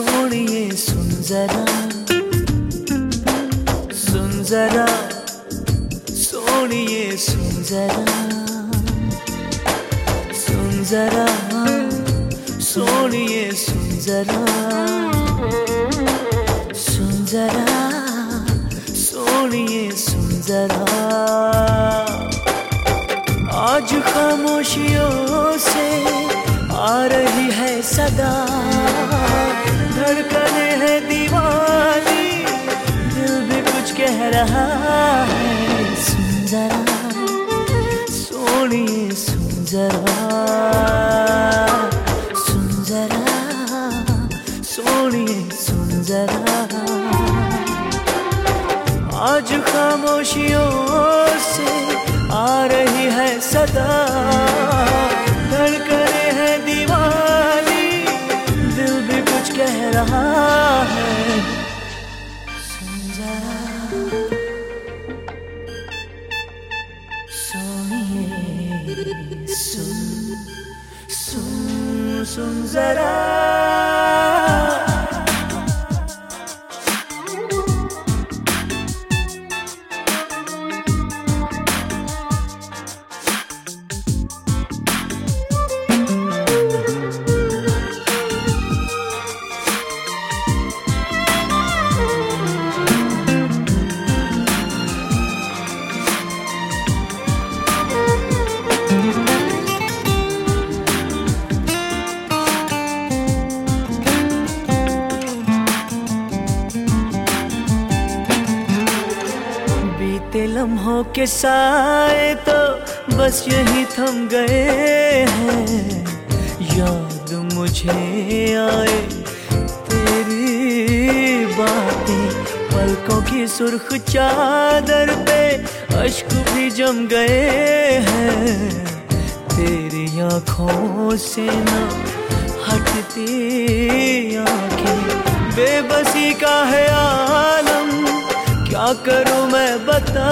सोनिए सुन जरा, सुन जरा, सोनिए सुन जरा, सुन जरा, सोनिए सुन जरा, सुन जरा, सोनिए सुन जरा। आज खामोशियों से आ रही है सदा, धड़कने है दीवानी, दिल भी कुछ कह रहा है। सुन जरा, सोनिए सुन जरा, सुन जरा, सोनिए सुन जरा। आज खामोशियों से आ रही है सदा, धड़कने है दीवानी, दिल भी कुछ कह रहा है। सुन जरा, सोनिए सुन, सुन, सुन जरा। लम्हों के साए तो बस यही थम गए हैं, याद मुझे आए तेरी बातें, पलकों की सुर्ख चादर पे अश्क भी जम गए हैं। तेरी आँखों से ना हटती आँखें, बेबसी का है आलम, क्या करूं मैं बता।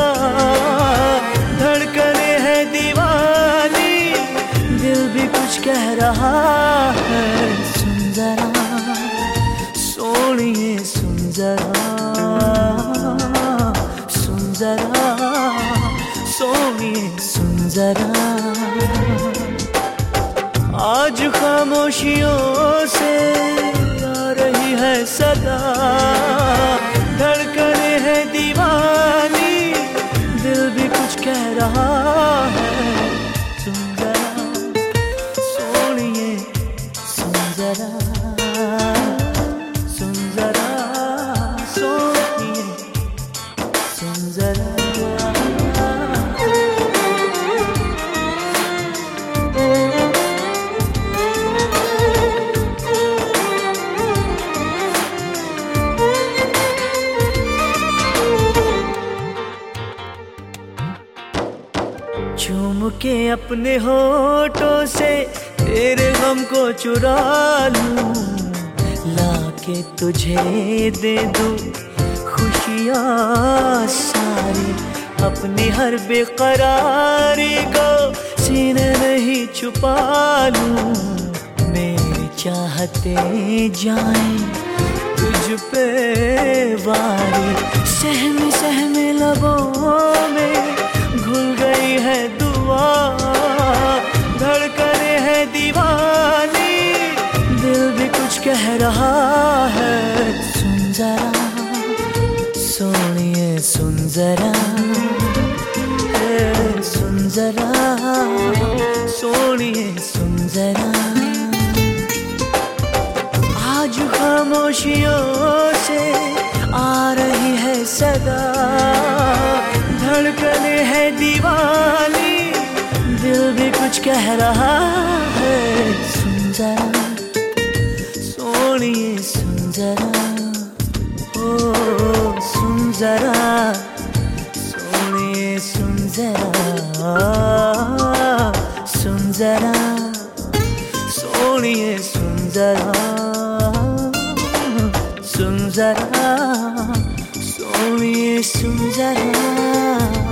धड़कने है दीवानी, दिल भी कुछ कह रहा है। सुन जरा, सोनिए सुन जरा, सुन जरा, सोनिए सुन जरा। आज खामोशियों से आ रही है सदा, धड़कने है दीवानी, दिल भी कुछ कह रहा है। सुन जरा, सोनिए सुन जरा, सुन जरा, सोनिए सुन जरा। चूम के अपने होठों से तेरे गम को चुरा लूं, लाके तुझे दे दूं खुशियाँ सारी, अपनी हर बेकरारी को सीने में ही छुपा लूं। मेरी चाहते जाएं तुझ पे वारी, सहमे सहमे लबों में घुल गई है दुआ। धड़कने है दीवानी, दिल भी कुछ कह रहा है। सुन जरा, सोनिए सुन जरा, सुन जरा, सोनिए सुन जरा। आज खामोशियों से आ रही है सदा, धड़कने है दीवानी, दिल भी कुछ कह रहा है। सुन जरा, सोनिए सुन जरा, ओ सुन जरा, सोनिए सुन जरा, सुन जरा, सोनिए सुन जरा, सुन जरा, सोनिए सुन जरा।